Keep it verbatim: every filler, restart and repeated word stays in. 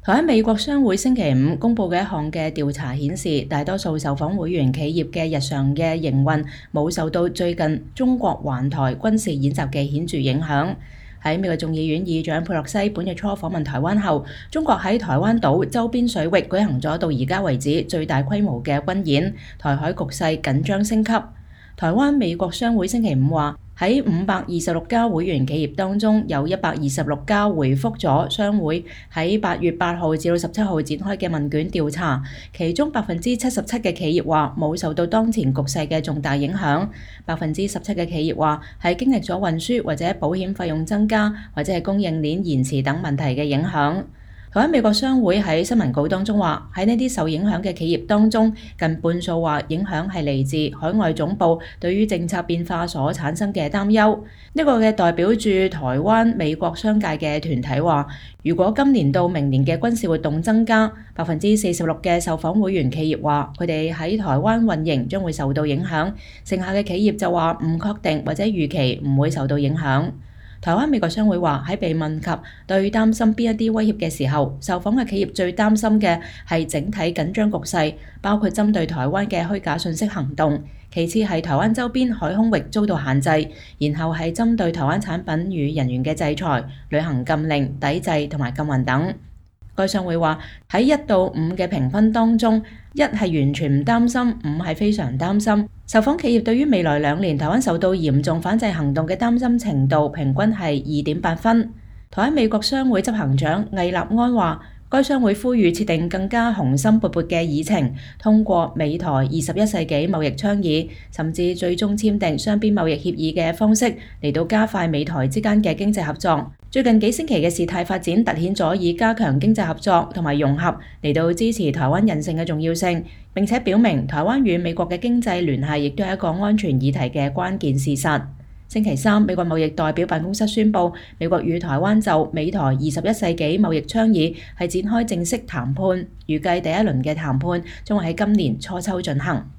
台灣美國商會星期五公佈嘅一項嘅調查顯示，大多數受訪會員企業嘅日常嘅營運冇受到最近中國環台軍事演習嘅顯著影響。喺美國眾議院議長佩洛西本月初訪問台灣後，中國喺台灣島周邊水域舉行咗到而家為止最大規模嘅軍演，台海局勢緊張升級。台灣美國商會星期五話，喺五百二十六家會員企業當中，有一百二十六家回覆咗商會喺八月八號至到十七號展開嘅問卷調查，其中百分之七十七嘅企業話冇受到當前局勢嘅重大影響，百分之十七嘅企業話係經歷咗運輸或者保險費用增加或者係供應鏈延遲等問題嘅影響。台灣美國商會喺新聞稿當中話，喺呢啲受影響嘅企業當中，近半數話影響係嚟自海外總部對於政策變化所產生嘅擔憂。呢個嘅代表住台灣美國商界嘅團體話，如果今年到明年嘅軍事活動增加，百分之四十六嘅受訪會員企業話佢哋喺台灣運營將會受到影響，剩下嘅企業就話唔確定或者預期唔會受到影響。台灣美國商會話喺被問及對擔心邊一啲威脅嘅時候，受訪嘅企業最擔心嘅係整體緊張局勢，包括針對台灣嘅虛假信息行動，其次係台灣周邊海空域遭到限制，然後係針對台灣產品與人員嘅制裁、旅行禁令、抵制同埋禁運等。該商會話喺一到五嘅評分當中，一係完全唔擔心，五係非常擔心。受訪企業對於未來兩年台灣受到嚴重反制行動嘅擔心程度平均係二點八分。台灣美國商會執行長魏立安話，該商會呼籲設定更加雄心勃勃嘅議程，通過美台二十一世紀貿易倡議，甚至最終簽訂雙邊貿易協議嘅方式嚟到加快美台之間嘅經濟合作。最近幾星期嘅事態發展凸顯咗以加強經濟合作同埋融合嚟到支持台灣韌性嘅重要性，並且表明台灣與美國嘅經濟聯繫亦都係一個安全議題嘅關鍵事實。星期三，美國貿易代表辦公室宣布，美國與台灣就美台二十一世紀貿易倡議係展開正式談判，預計第一輪嘅談判將會喺今年初秋進行。